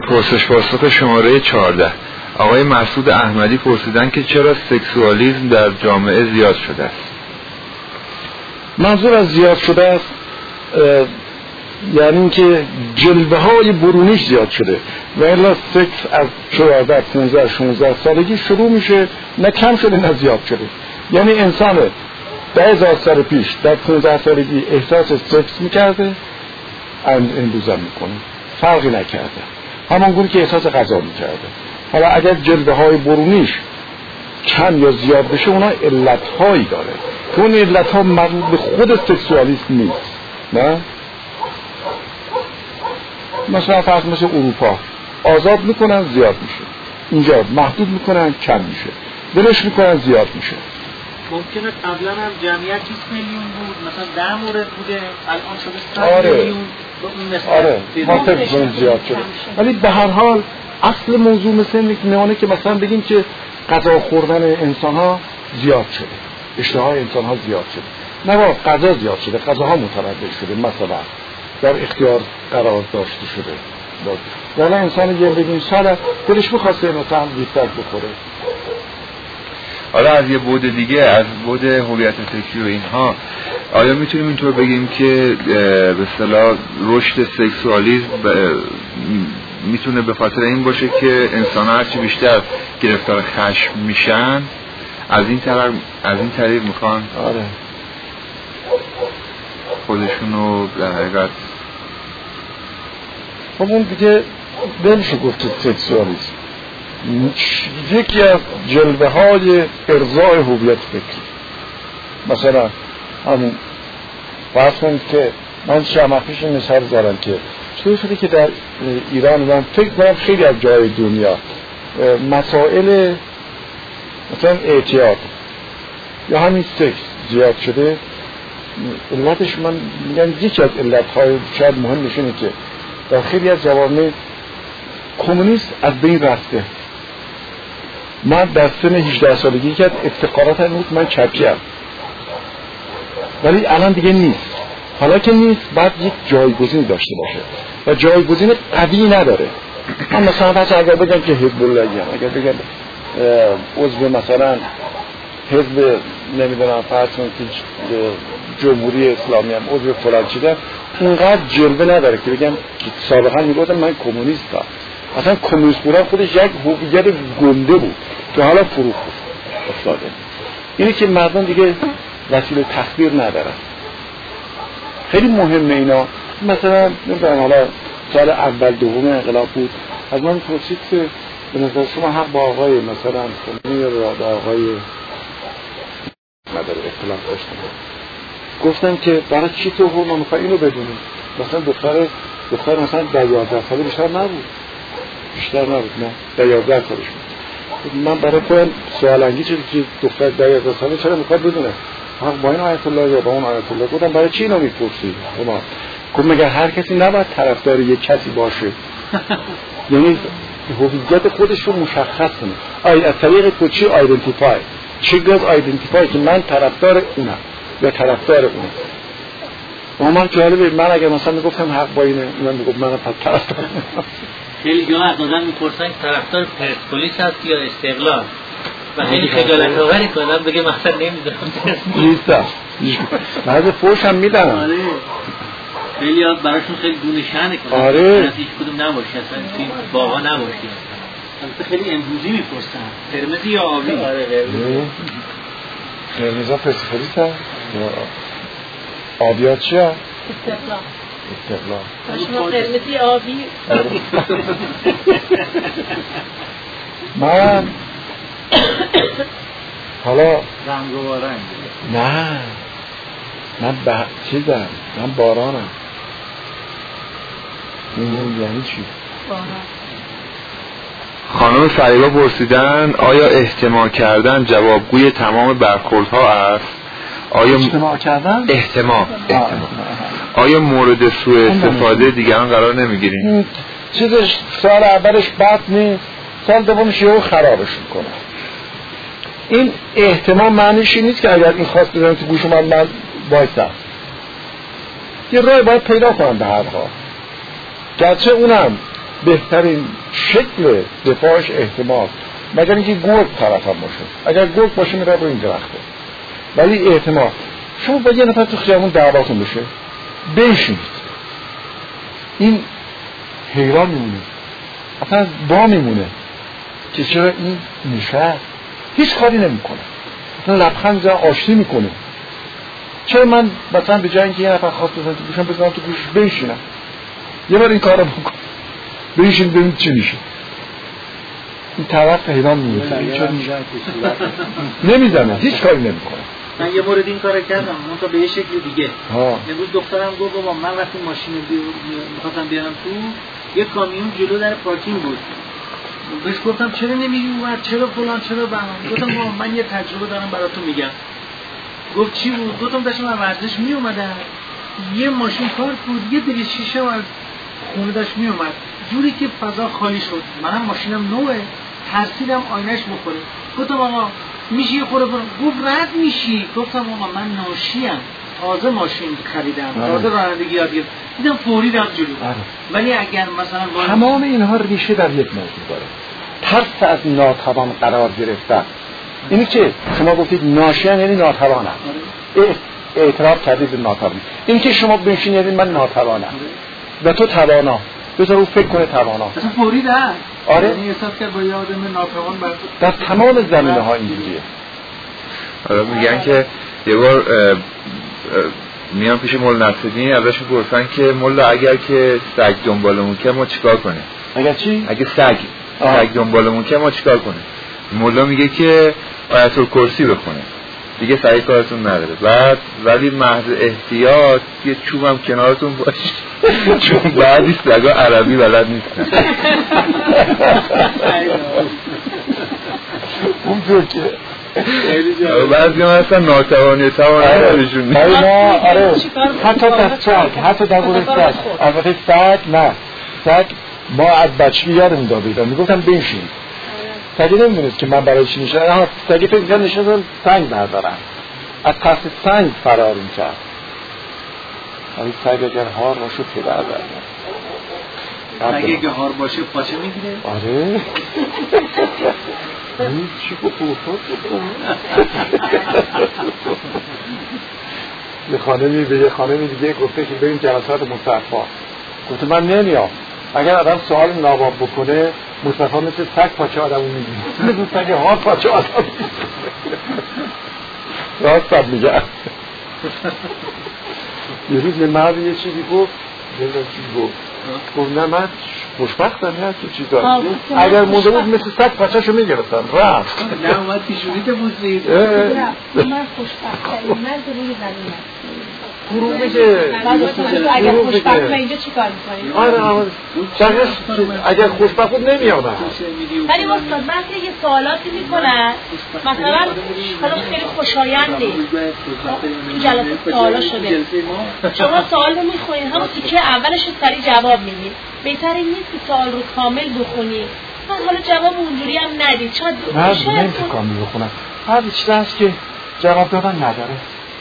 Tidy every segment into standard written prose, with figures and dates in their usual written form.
پرسش پاسخ شماره 14. آقای مسعود احمدی پرسیدن که چرا سکسوالیسم در جامعه زیاد شده است؟ منظور از زیاد شده است یعنی که جلوه های برونیش زیاد شده و الا سکس از 14 15 16 سالگی شروع میشه، نه کم شده نه زیاد شده. یعنی انسان 10,000 سال پیش در 15 سالگی احساس سکس میکرده، امروز هم میکنه، فرقی نکرده، همانگونه که احساس غذا میکرده. حالا اگر جلوه های برونیش کم یا زیاد بشه اونا علت هایی داره که اون علت ها مربوط به خود سکسوالیسم نیست. نه مثلا فرض مثل اروپا آزاد میکنن زیاد میشه، اینجا محدود میکنن کم میشه، دلش میکنن زیاد میشه. ممکنه قبلا هم جمعیت 20 میلیون بود، مثلا 10 مورد بوده، الان شده 100 میلیون. آره ما فکر کنیم زیاد شده، ولی به هر حال اصل موضوع مثل اینه که مثلا بگیم که غذا خوردن انسان ها زیاد شده، اشتها انسان ها زیاد شده، نه غذا زیاد شده، غذاها متبدل شده، مثلا در اختیار قرار داشته شده. ولی انسان یه بگیم ساله دلش بخواسته مثلا بیشتر بخوره. حالا از یه بعد دیگه، از بعد هویت فکری و اینها، آیا میتونیم اینطور بگیم که به اصطلاح رشد سکسوالیسم میتونه به خاطر این باشه که انسان‌ها هرچی بیشتر گرفتار خشم میشن از این طریق میخوان خودشونو در حقیقت خب اون دیگه نمیشه گفت سکسوالیسم، یکی از جلوه های ارضای هویت فکری. مثلا همون فرض کنید که من شمخیش مثال زارم که چطور شده که در ایران من فکر کنم خیلی از جای دنیا مسائل مثلا اعتیاد یا همین سکس زیاد شده. علتش من میگم یکی از علتهای شاید مهمش اینه که در خیلی از جوامع کمونیست از بین رفته. من در سن 18 سالگی که افتخارات هم بود من چپیم، ولی الان دیگه نیست. حالا که نیست باید یک جایگزین داشته باشه و جایگزین قوی نداره. من مثلا اگر بگم که حزب الله ام، اگر بگم عضو مثلا حزب نمیدونم فرض کنید که جمهوری اسلامی هم عضو فلان چیزم، اونقدر جلوه نداره که بگم که سابقا میگفتم من کمونیستم. اصلا کمونیست بودن خودش یک هویت گنده بود که حالا فرو افتاده. اینه که مردم دیگه وسیله تخدیر ندارن. خیلی مهمه اینا. مثلا نمیدونم حالا سال اول دوم انقلاب بود، از من پرسید که به نظر شما حق با آقای مثلا خمینی یا با آقای نداره اختلاف داشتن. گفتم که برای چی تو ما میخوای اینو بدونیم؟ مثلا دختر مثلا در 11 ساله بیشتر نبود، نه در 11 سالش بود. من برای خودم سوال انگیز شد که دختر در 11 ساله چرا میخواد بدونه حق با این آیت الله یا با اون آیت الله؟ گفتم برای چی اینو میپرسی؟ گفت مگر هر کسی نباید طرفدار یک کسی باشه؟ یعنی هویت خودش رو مشخص کنه. از طریق تو چی آیدنتیفای، چی گفت آیدنتیفای که من طرفدار اونم یا طرفدار اونم. و من جالبه من اگر مثلا میگفتم حق با اینه، من میگفت من پس طرفدار اونم. خیلی جا از آدم میپرسن طرفدار پرسپولیس هست یا استقلال و خیلی خجالت آوری کنم بگه مثلا نمیدونم نیستم. بعضی فوش هم میدن. خیلی ها براشون خیلی دونه شأنه که از هیچ کدوم نباشی، اصلا توی باغا نباشی. البته خیلی امروزی میپرسن قرمزی یا آبی. قرمزا پرسپولیس هست؟ آبیات چی هست؟ استقلال. شما قرمزی آبی؟ من حالا رنگ و رنگ نه من چیزم، من بارانم. این یعنی چی؟ باران. خانم فریبا پرسیدن آیا احتماع کردن جوابگوی تمام برخوردها است؟ آیا احتماع کردن؟ احتماع. آیا مورد سوء استفاده دیگران قرار نمیگیرین؟ چیزش سال اولش بد نیست، سال دومش یهو خرابش میکنه. این احتمال معنیش نیست که اگر این خواست بزنم تو گوش من وایسم. یه راه باید پیدا کنم به هر حال، گرچه اونم بهترین شکل دفاعش احتمال، مگر اینکه گرگ طرف هم باشه. اگر گرگ باشه میره رو این درخته، ولی احتمال. شما با یه نفر تو خیابون دعواتون بشه، بنشینید، این حیران میمونه، اصلا با میمونه که چرا این نشست هیچ کاری نمیکنه، اصلا لبخند زن آشتی میکنه. چرا من مثلا به جای اینکه یه نفر خواست بزنم تو گوشم بزنم تو گوشش بنشینم، یه بار این کار رو بکن، بنشین ببین چی میشه. این طرف حیران میمونه نمیزنه، هیچ کاری نمیکنه. من یه مورد این کارو کردم، اون تا به یه شکل دیگه. امروز دخترم گفت بابا من وقتی ماشین می‌خواستم بیارم تو، یه کامیون جلو در پارکینگ بود. بهش گفتم چرا نمی‌گی اومد، چرا فلان، چرا بهمان. گفتم بابا من یه تجربه دارم براتون میگم. گفت چی بود؟ گفتم داشتم از ورزش میومدم، یه ماشین پارک بود، یه دری شیشه از خونه داشت میومد، جوری که فضا خالی شد. منم ماشینم نوئه، ترسیدم آینه‌اش بخوره. گفتم آقا میشه یه خورده برم؟ گفت رد میشی. گفتم آقا من ناشیم، تازه ماشین خریدم، تازه رانندگی یاد گرفتم، دیدم فوری رفت جلو. ولی اگر مثلا تمام اینها ریشه در یک موضوع داره، ترس از ناتوان قرار گرفتن. اینی که شما گفتید ناشیم یعنی ناتوانم، اعتراف کردید به ناتوانی. این که شما بنشینید یعنی من ناتوانم و تو توانا، بذار او فکر کنه توانا. اصلا فوری رفت. آره، یعنی احساس کرد با یه آدم ناتوان در تمام زمینه‌ها اینجوریه. حالا میگن که یه بار میان پیش مولا نصرالدین، ازش پرسن که مولا اگر که سگ دنبالمون که ما چیکار کنیم؟ اگر چی؟ اگه سگ دنبالمون که ما چیکار کنیم؟ مولا میگه که آیت الکرسی بخونه، دیگه سعی کارتون نداره. بعد ولی محض احتیاط یه چوبم کنارتون باشه، چون بعدی سگا عربی بلد نیستن. اونجور که بعضی هم هستن ناتوانی توانشون نیست. آره، حتی در سگ، حتی در بوده سگ، البته سگ نه، سگ ما از بچگی یادم داده میگفتم بنشین، سگی نمیدونست که من برای چی نشستم، سگی فکر می‌کرد نشستم سنگ بردارم، از ترس سنگ فرار می‌کرد. ولی سگ اگر هار باشه پدر بردارم، سگ اگر هار باشه پاچه میگیره. آره چی بخورد یه خانمی به یه خانمی دیگه گفته که بریم جلسات مصطفی. گفته من نمیام. اگر آدم سوال ناباب بکنه مصطفی مثل سگ پاچه آدمو میگیره، مثل سگ هار پاچه آدم میگیره. راست میگه. یه روز یه مرد یه چیزی گفت، گفت نه من خوشبختم نه تو چیزا، اگر مونده بود مثل سگ پاچه‌شو میگرفتم رفت. نه اومد پیشونیت بوسید. من خوشبختم من روی زمینم گروه بگه اگر خوشبخت اینجا چی کار میکنید؟ آره اگر خوشبخت بود نمیامد. ولی استاد من یه سوالاتی میکنن، مثلا حالا خیلی خوشایند نیست تو جلسه سوالا شده، شما سوال رو میخونید همون تیکه اولش رو سریع جواب میدید، بهتر این نیست که سوال رو کامل بخونید حالا جواب اونجوری هم ندید. شاید نمیشه کامل بخونم، هر چیزی هست که جواب دادن نداره.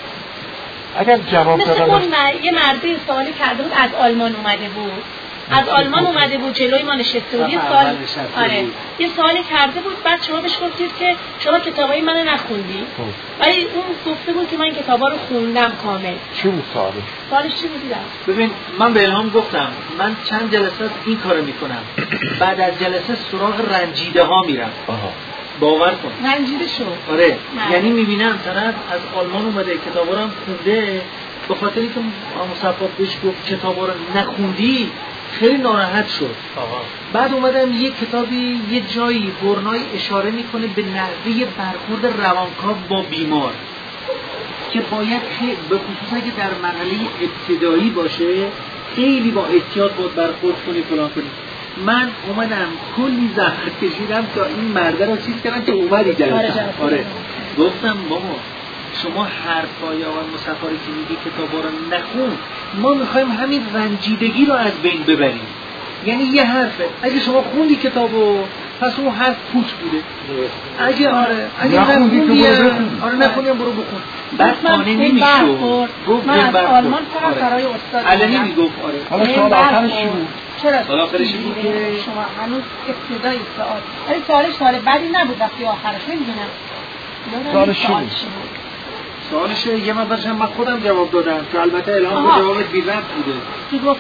اگر جواب مثل اون یه مرده سوالی کرده بود از آلمان اومده بود، از آلمان اومده بود جلوی ما نشسته بود، یه سوال آره یه سوالی کرده بود، بعد شما بهش گفتید که شما کتابای منو نخوندی، ولی اون گفته بود که من کتابا رو خوندم کامل. چی بود سوالش چی بود؟ ببین من به الهام گفتم من چند جلسات این کارو میکنم، بعد از جلسه سراغ رنجیده ها میرم. باور کن رنجیده شو. آره یعنی میبینم طرف از آلمان اومده کتابا رو هم خونده، به خاطر اینکه مصطفی بهش گفت کتابا رو نخوندی خیلی ناراحت شد. بعد اومدم یه کتابی یه جایی برنای اشاره میکنه به نحوه برخورد روانکاو با بیمار که باید به خصوص اگه در مرحله ابتدایی باشه خیلی با احتیاط باید برخورد کنی فلان کنی. من اومدم کلی زحمت کشیدم تا این مرده رو چیز کردم که اومدی جلسه. آره گفتم بابا شما حرفای آقای مصطفی که میگی کتابا رو نخون، ما میخوایم همین رنجیدگی رو از بین ببریم. یعنی یه حرفه اگه شما خوندی کتابو پس اون حرف پوچ بوده، اگه نخوندی برو بخون. بعد مانع نمیشد. من از آلمان فقط برای استاد علنی میگفت. آره حالا سوال آخرش چی بود؟ چرا؟ آخرش این که شما هنوز ابتدای سوال، ولی سوال بدی نبود وقتی آخرش نمیدونم. سوالش چی بود؟ سوالش یه مقدارش من خودم جواب دادم که البته الهام به جواب بی ربط بوده. تو گفت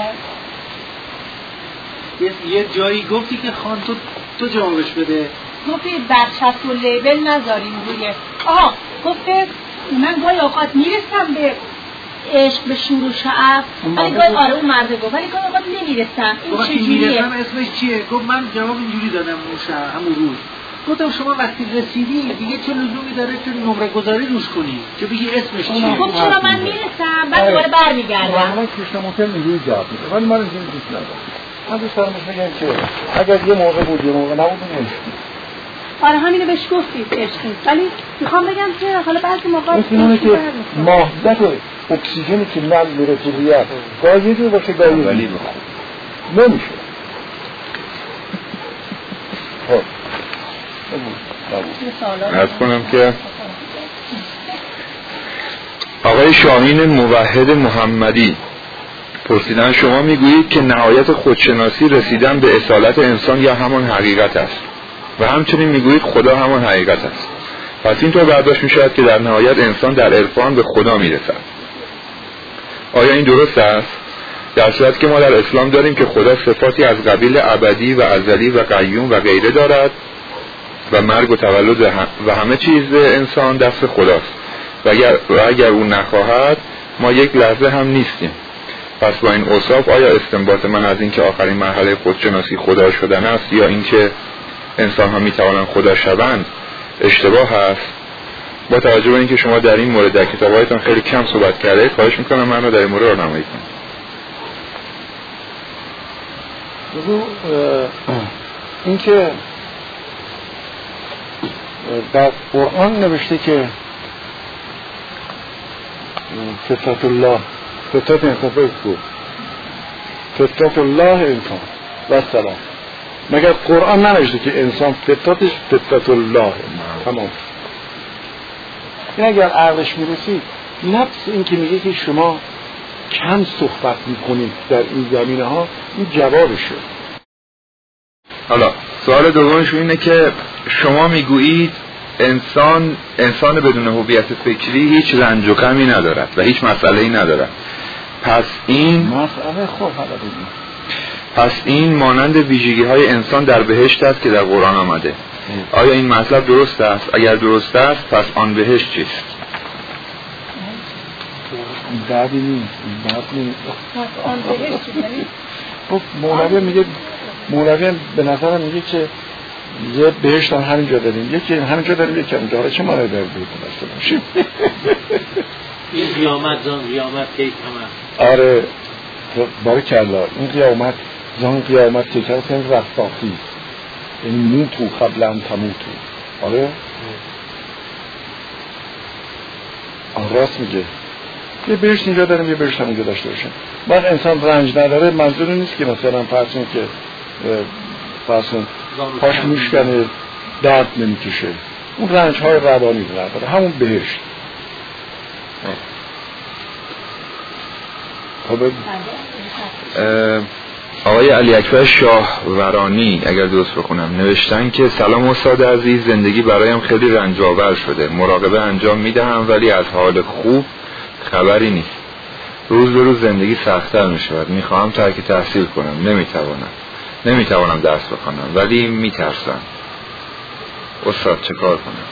یه جایی گفتی که خان تو جوابش بده. گفتی برچسب و لیبل نذاریم روی گفته من گاهی اوقات میرسم به عشق به شور و شعف ولی گاهی اون مرده گفت ولی گاهی اوقات نمیرسم. این چجوریه؟ میرسم اسمش چیه؟ گفت من جواب اینجوری دادم همون روز. گفتم شما وقتی رسیدی دیگه چه لزومی داره که نمره گذاری روش کنی که بگی اسمش چیه؟ خب چرا من میرسم بعد دوباره برمیگردم. من کریشنامورتی اینجوری جواب میده ولی من اینجوری دوست ندارم. من دوست دارم بگم که اگر یه موقع بود یه موقع نبود نمیشه. آره همینو بهش گفتید عشقی ولی میخوام بگم که حالا بعضی موقع اینه که ماهیت اکسیژنی که من میره تو ریه گاهی دو باشه گاهی ولی نمیشه. خب عرض کنم که آقای شاهین موحد محمدی پرسیدن شما میگویید که نهایت خودشناسی رسیدن به اصالت انسان یا همان حقیقت است و همچنین میگویید خدا همان حقیقت است. پس اینطور برداشت میشود که در نهایت انسان در عرفان به خدا میرسد. آیا این درست است؟ در صورت که ما در اسلام داریم که خدا صفاتی از قبیل ابدی و ازلی و قیوم و غیره دارد و مرگ و تولد و همه چیز انسان دست خداست و اگر او نخواهد ما یک لحظه هم نیستیم. پس با این اوصاف آیا استنباط من از این که آخرین مرحله خودشناسی خدا شدن است یا این که انسان ها میتوانند خدا شوند اشتباه است؟ با توجه به اینکه شما در این مورد در کتاب‌هایتان خیلی کم صحبت کرده خواهش میکنم من رو در این مورد راهنمایی کنید. این که در قرآن نوشته که فطرت الله فطرت انسان فطرت الله انسان و سلام مگر قرآن ننوشته که انسان فطرتش فطرت الله تمام. این اگر عقلش میرسید نفس این که میگه که شما کم صحبت میکنید در این زمینه ها این جوابشه. حالا سوال دومش اینه که شما میگویید انسان بدون هویت فکری هیچ رنج و غمی ندارد و هیچ مسئله‌ای ندارد. پس این مانند ویژگی‌های انسان در بهشت است که در قرآن آمده. آیا این مطلب درست است؟ اگر درست است پس آن بهشت چیست؟ بعدی نیست. آن بهشت خب مولوی به نظرم میگه که یه بهشت هم همینجا داریم یکی همینجا داریم یکی همینجا داره چه مانه داره داشته باشیم. این قیامت کیک همه آره بارکالله این قیامت کیک همه رستاخی یعنی موتو قبل ان تموتو. آره راست میگه یه بهشت اینجا داریم یه بهشت همینجا داشته باشیم. بعد انسان رنج نداره منظور نیست که مثلا فرضون که فرضون پاش میشکنه درد نمیکشه اون رنج های روانی نداره همون بهشت. آقای علی اکبر شاهورانی اگر درست بخونم نوشتن که سلام استاد عزیز زندگی برایم خیلی رنج آور شده مراقبه انجام میدهم ولی از حال خوب خبری نیست روز به روز زندگی سخت‌تر میشود میخواهم ترک تحصیل کنم نمیتوانم درس بخوانم ولی میترسم استاد چه کار کنم؟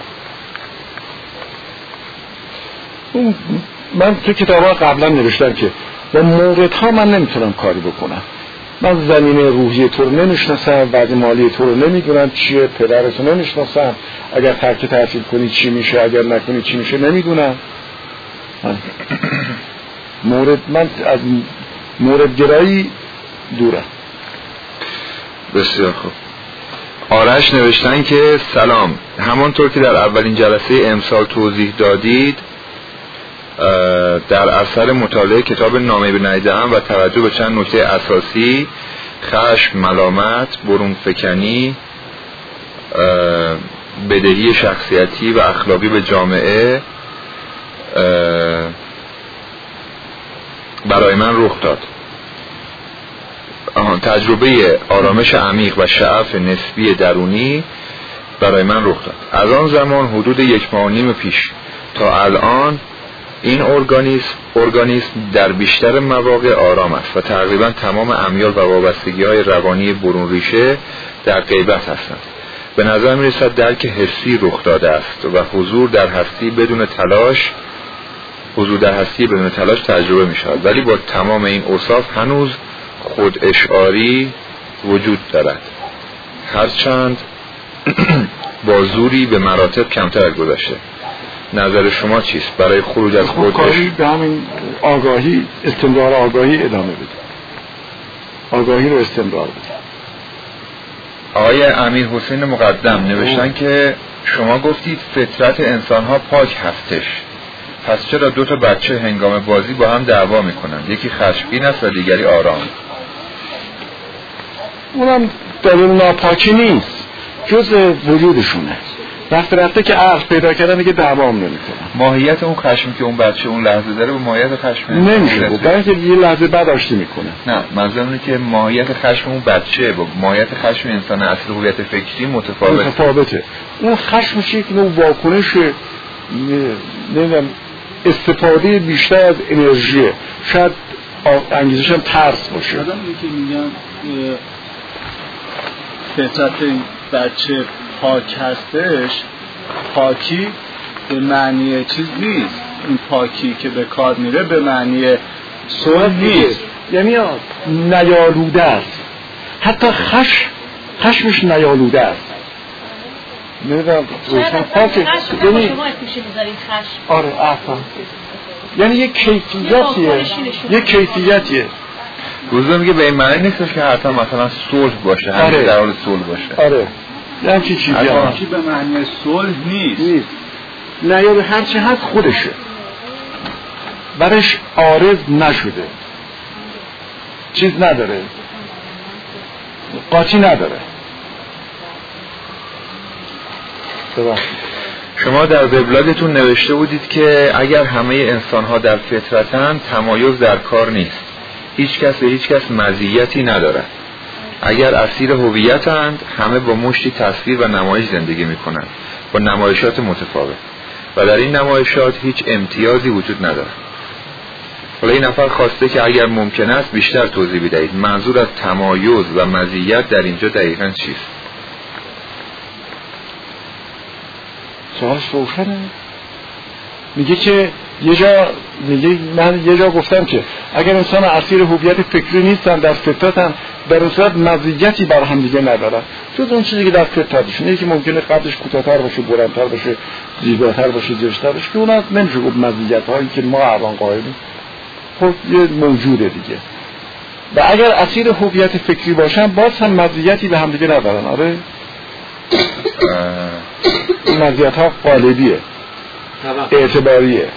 من تو کتاب‌ها قبلا نوشتم که با موردها من نمیتونم کاری بکنم. من زمینه روحی تو رو نمیشناسم بعد مالی تو رو نمیدونم چیه پدرتو نمیشناسم اگر ترک تحصیل کنی چی میشه اگر نکنی چی میشه نمیدونم. من از مورد گرایی دورم. بسیار خوب. آرش نوشتن که سلام همانطور که در اولین جلسه امسال توضیح دادید در اثر مطالعه کتاب نامه به ندیده‌ام و توجه به چند نکته اساسی خشم، ملامت، برون فکنی، بدهی شخصیتی و اخلاقی به جامعه برای من رخ داد. تجربه آرامش عمیق و شعف نسبی درونی برای من رخ داد. از آن زمان حدود 1.5 ماه پیش تا الان این ارگانیسم در بیشتر مواقع آرام است و تقریبا تمام امیال و وابستگی‌های روانی برون ریشه در غیبت هستند. به نظر می‌رسد درک حسی رخ داده است و حضور در هستی بدون تلاش تجربه می‌شود، ولی با تمام این اوصاف هنوز خود اشعاری وجود دارد، هرچند با زوری به مراتب کمتر گذشته. نظر شما چیست برای خروج از خود؟ کاری به همین آگاهی، استمرار آگاهی ادامه بده، آگاهی رو استمرار بده. آقای امیر حسین مقدم نوشتن که شما گفتید فطرت انسان‌ها پاک هستش، پس چرا 2 تا بچه هنگام بازی با هم دعوا میکنن؟ یکی خشمگین است و دیگری آرام. اونم دلیل ناپاکی نیست، جز وجودشونه. رفته که عقل پیدا کردن دیگه دعوا هم نمیکنن. ماهیت اون خشمی که اون بچه اون لحظه داره با ماهیت خشم نمیشه، برای اینکه یه لحظه بعد آشتی میکنه. نه، منظورم اینه که ماهیت خشم اون بچه با ماهیت خشم انسان اصل هویت فکری متفاوته. اون خشمش یک نوع واکنش، نمیدونم، استفاده بیشتر از انرژیه، شاید انگیزش هم ترس باشه. آدم که میگن فطرت بچه پاک هستش، پاکی به معنی چیز نیست. این پاکی که به کار میره به معنی صلح نیست، یعنی نیالوده است. حتی خشمش نیالوده است. نمیدونم روشن پاکه، یعنی آره اصلا یعنی یک کیفیتیه. روزا میگه به این معنی نیستش که حتی مثلا صلح باشه، همین در حال صلح باشه. آره، یعنی چیزی به معنی صلح نیست. نه، یا هرچی هست خودشه، برش عارض نشده، چیز نداره، قاطی نداره. شما در وبلاگتون نوشته بودید که اگر همه انسان‌ها در فطرتند، تمایز در کار نیست. هیچ کس به هیچ کس مزیتی ندارد. اگر اسیر هویتند، همه با مشتی تصویر و نمایش زندگی می‌کنند، با نمایشات متفاوت، و در این نمایشات هیچ امتیازی وجود ندارد. حالا این نفر خواسته که اگر ممکن است بیشتر توضیح بدهید منظور از تمایز و مزیت در اینجا دقیقاً چیست؟ سوالش روشنه. میگه که من یه جا گفتم که اگر انسان اسیر هویت فکری نیستن، در فطرتن، در اون صورت مزیتی بر هم دیگه ندارن، جز اون چیزی که در فطرتشونه، یکی ممکنه قدش کوتاه‌تر باشه، بلندتر باشه، زیباتر باشه، زشت‌تر باشه، که اونا نمیشه گفت مزیت‌هایی که ما الان قائلیم. خب یه موجوده دیگه. و اگر اسیر هویت فکری باشن، باز هم مزیتی به هم دیگه ندارن. آره، این مزیت‌ها قالبیه، اعتباریه.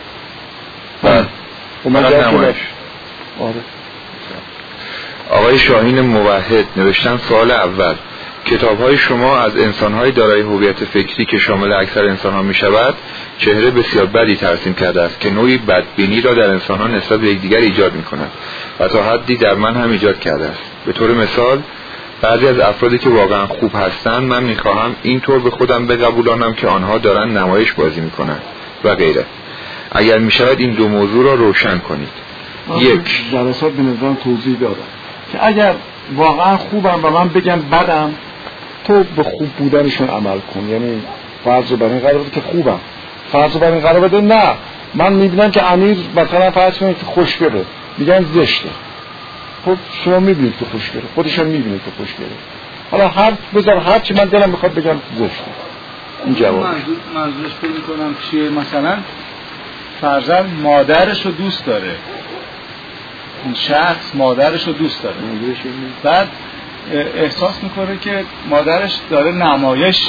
آقای شاهین موحد نوشتن سوال اول: کتاب‌های شما از انسان‌های دارای هویت فکری که شامل اکثر انسان‌ها می‌شود چهره بسیار بدی ترسیم کرده است که نوعی بدبینی را در انسان‌ها نسبت به یکدیگر ایجاد می‌کند و تا حدی در من هم ایجاد کرده است. به طور مثال بعضی از افرادی که واقعا خوب هستند من می‌خواهم اینطور به خودم بقبولانم که آنها دارن نمایش بازی می‌کنند و غیره. اگر می‌شود این 2 موضوع را روشن کنید. یک، جلسات به نظام توضیح دادم که اگر واقعا خوبم و من بگم بدم، تو به خوب بودنشون عمل کن. یعنی فرض بر این قرار بده که خوبم، فرض بر این قرار بده نه، من میبینم که امیر مثلا فرض کنید که خوشگله، میگن زشته. خب شما میبینید که خوشگله، خودش هم میبینه که خوشگله. حالا هر بذار هر چی من دلم میخواد بگم زشته. این جواب منظورش فکر میکنم چیه؟ مثلا فرضاً مادرش رو دوست داره، اون شخص مادرش رو دوست داره، بعد احساس میکنه که مادرش داره نمایش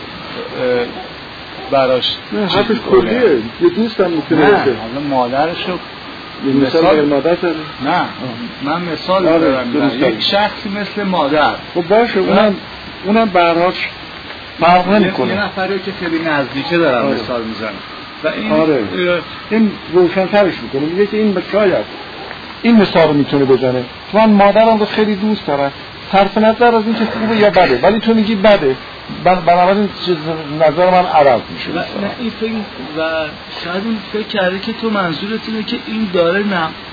براش حرفش کلیه، یه دوستم میتونه باشه. حالا مادرش رو مثال مادر داره؟ نه، من مثال دارم. یک شخصی مثل مادر، خب باشه، اونم برهاش فرق نمیکنه. یه نفری که خیلی نزدیکه دارم مثال میزنم و این این روشن‌ترش میکنه. میگه که این شاید این مثال رو میتونه بزنه. من مادرم رو خیلی دوست دارم، صرف نظر از این که خوبه یا بده، ولی تو میگی بده، بنابراین نظر من عوض میشه. و این فکر و شاید اون فکر کرده که تو منظورت اینه که این داره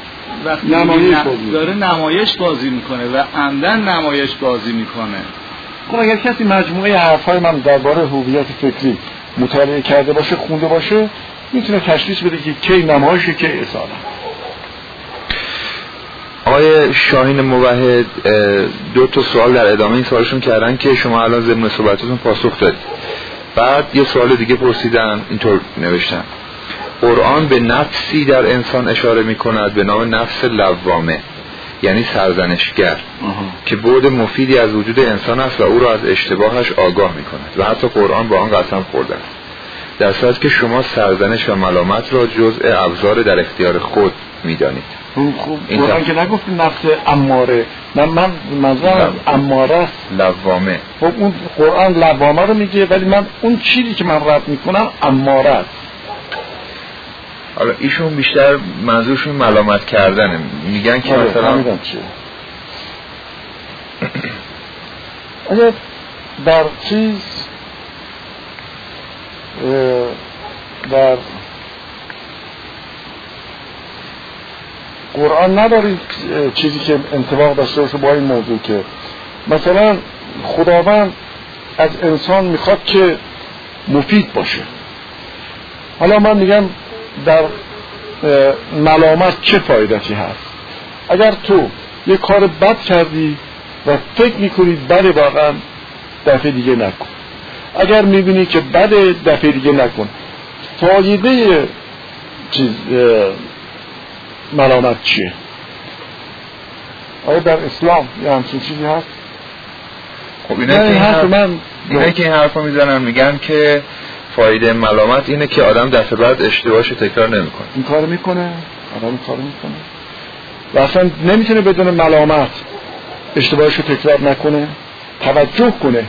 داره نمایش بازی میکنه و عمدن نمایش بازی میکنه. خب اگر کسی مجموعه حرفای من درباره هویت فکری مطالعه کرده باشه، خونده باشه، میتونه تشخیص بده که کی نمایشه که اصالت. آقای شاهین موحد دو تا سوال در ادامه این سوالشون کردن که شما الان ضمن صحبتتون پاسخ دادید. بعد یه سوال دیگه پرسیدن، اینطور نوشتن: قرآن به نفسی در انسان اشاره می‌کند به نام نفس لوامه، یعنی سرزنشگر، که بعد مفیدی از وجود انسان است و او را از اشتباهش آگاه می‌کند و حتی قرآن با آن قسم خورده است، در صورتی که شما سرزنش و ملامت را جزء ابزار در اختیار خود می‌دانید. خب قرآن که نگفت نفس اماره، من منظورم اماره است، لوامه. خب اون قرآن لوامه رو میگه، ولی من اون چیزی که من رد میکنم اماره است. حالا ایشون بیشتر منظورشون ملامت کردنه، میگن که مثلا اگر در چیز در قرآن ندارید چیزی که انطباق داشته باشه با این موضوع، که مثلا خداوند از انسان میخواد که مفید باشه. حالا من میگم در ملامت چه فایدتی هست؟ اگر تو یه کار بد کردی و فکر میکنی بده، واقعا دفعه دیگه نکن. اگر میبینی که بده، دفعه دیگه نکن. فایده چیز ملامت چیه؟ آیا در اسلام یه همچین چیزی هست؟ خب اینه که این حرف رو میزنن، میگن که فایده ملامت اینه که آدم دفعه بعد اشتباهش تکرار نمیکنه. این کار میکنه، آدم این کار میکنه و اصلا نمیتونه بدون ملامت اشتباهش تکرار نکنه، توجه کنه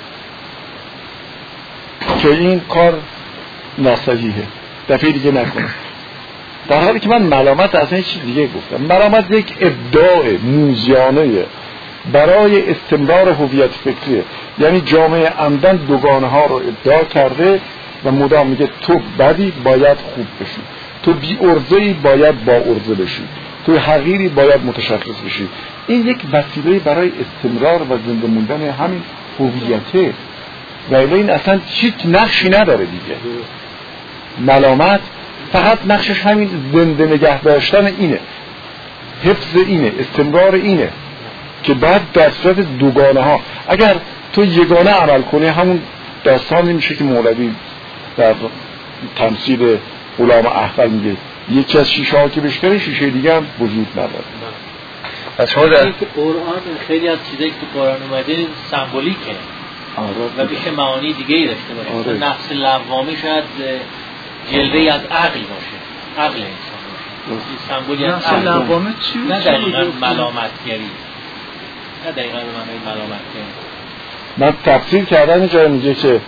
که این کار ناصحیحه، دفعه دیگه نکنه. در حالی که من ملامت از این چیز دیگه گفتم. ملامت یک ابداع موزیانه برای استمرار هویت فکریه، یعنی جامعه عمدن دوگانه ها رو ابداع کرده و مدام میگه تو بدی باید خوب بشی، تو بی ارزه‌ای باید با ارزه بشی، تو حقیری باید متشخص بشی. این یک وسیله برای استمرار و زنده موندن همین هویته و این اصلا هیچ نقشی نداره دیگه. ملامت فقط نقشش همین زنده نگه داشتن اینه، حفظ اینه، استمرار اینه، که بعد در صورت دوگانه ها اگر تو یگانه عمل کنی، همون داستانی میشه که مولوی در تمثیل غلام احول میگه یکی از شیشه ها که بشکنه شیشه دیگه هم وجود نداره. پس شما در قرآن خیلی از چیزایی که تو قرآن اومده سمبولیکه و بیشه معانی دیگه ای داشته باشه. نفس لوامه شاید جلوه از عقل باشه، عقل انسان باشه. سمبولی از عقل. نفس لوامه چی؟ نه دقیقاً ملامتگری، نه دقیقاً به معنای ملامتگری. من تفسیر کردن جای میگه که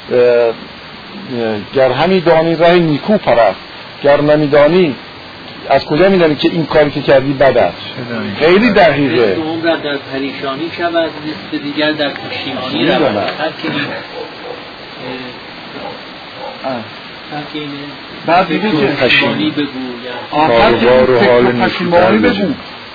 گر همی دانی راه نیکو پرست، گر نمیدانی از کجا میدانی که این کاری که کردی بد است. خیلی دقیقه. عمر در پریشانی شود، نصف دیگر در پشیمانی رود. هر که بعد دیگه که پشیمانی بگو، کاروبار و حال نیکوتر بجو،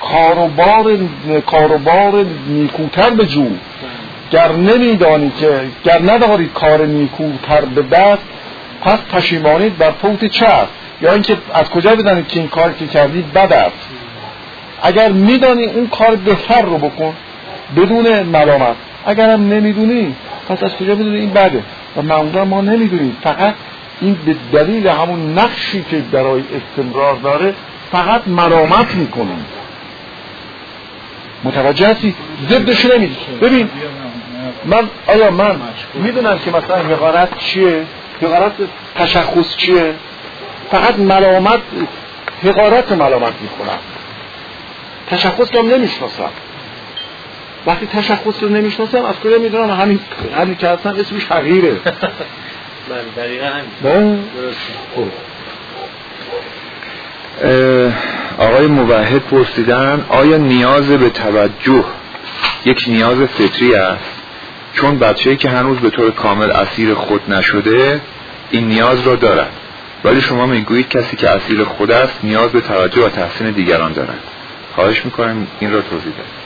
کاروبار نیکوتر بجو. گر نمیدانی که گر نداری کار نیکوتر به دست، پس پشیمانیت بر فوت چه است؟ یا اینکه از کجا بدانی که این کار که کردی بد است؟ اگر میدانی اون کار بهتر رو بکن بدون ملامت، اگر هم نمیدونی پس از کجا بدونی این بده؟ و معمولا ما نمیدونیم، فقط این به دلیل همون نقشی که برای استمرار داره فقط ملامت میکنیم. متوجه هستی؟ ضدش نمیدی. ببین من میدونم که مثلا حقارت چیه، حقارت تشخص چیه، فقط ملامت حقارت ملامت میکنم، تشخص رو نمیشناسم. وقتی تشخص رو نمیشناسم از کجا میدونم همین که هستم اسمش حقیره. بله دقیقا همین. آقای موحد پرسیدن آیا نیاز به توجه یک نیاز فطری است؟ چون بچه‌ای که هنوز به طور کامل اسیر خود نشده این نیاز را دارد، ولی شما میگویید کسی که اسیر خود است نیاز به توجه و تحسین دیگران دارد. خواهش میکنم این را توضیح دهید.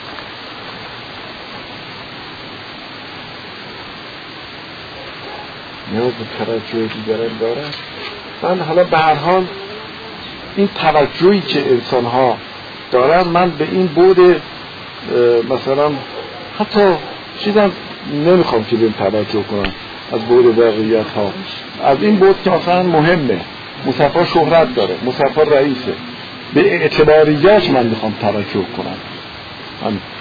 نیاز به توجه دیگران دارد. من حالا به هر حال این توجهی که انسان ها دارن، من به این بود مثلا حتی چیزم نمیخوام که بهم توجه کنم از بود واقعیت ها، از این بود که مثلا مهمه، مصطفی شهرت داره، مصطفی رئیسه، به اعتباریات من میخوام توجه کنم.